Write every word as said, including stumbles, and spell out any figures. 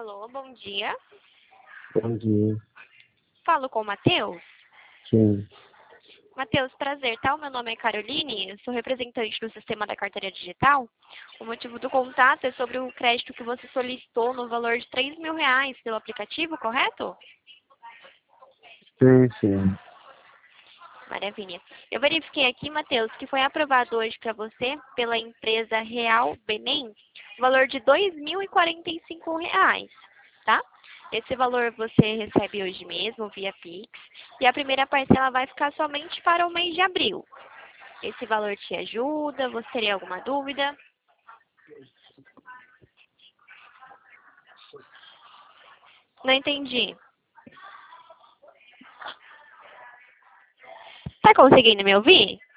Alô, bom dia. Bom dia. Falo com o Matheus. Sim. Matheus, prazer, tá? O meu nome é Caroline, eu sou representante do sistema da carteira digital. O motivo do contato é sobre o crédito que você solicitou no valor de três mil reais pelo aplicativo, correto? Sim, sim. Maravilha. Eu verifiquei aqui, Matheus, que foi aprovado hoje para você pela empresa Real Benem o valor de dois mil e quarenta e cinco reais, tá? Esse valor você recebe hoje mesmo via Pix e a primeira parcela vai ficar somente para o mês de abril. Esse valor te ajuda? Você teria alguma dúvida? Não entendi. Tá conseguindo me ouvir?